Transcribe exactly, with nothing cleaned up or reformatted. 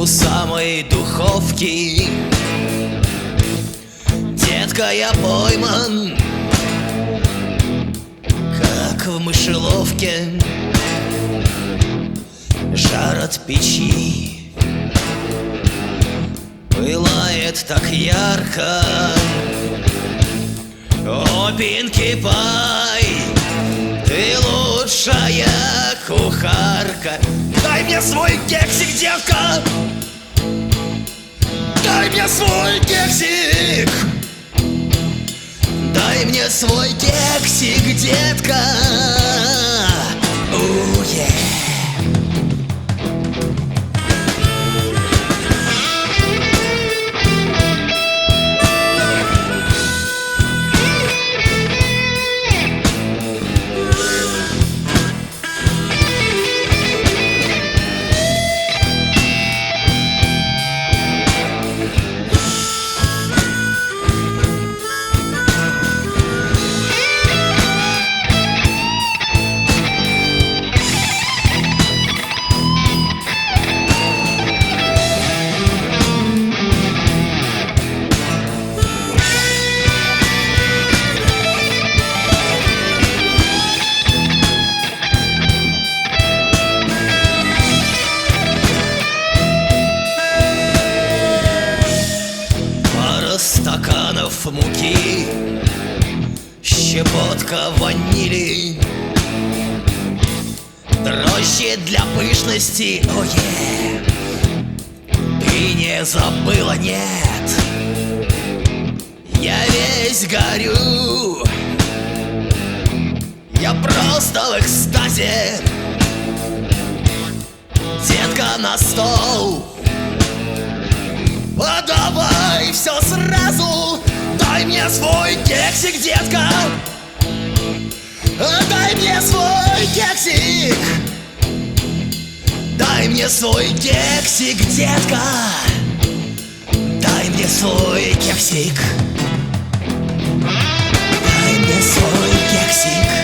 у самой духовки. Детка, я пойман, как в мышеловке. Жар от печи пылает так ярко. О, Пинки Пай, ты лучшая кухарка. Дай мне свой кексик, детка, дай мне свой кексик, дай мне свой кексик, детка. У-е. Стаканов муки, щепотка ванили, дрожжи для пышности. Ое, ты не забыла, нет? Я весь горю, я просто в экстазе. Детка, на стол, а давай все сразу. Дай мне свой кексик, детка, а дай мне свой кексик, дай мне свой кексик, детка, дай мне свой кексик, дай мне свой кексик.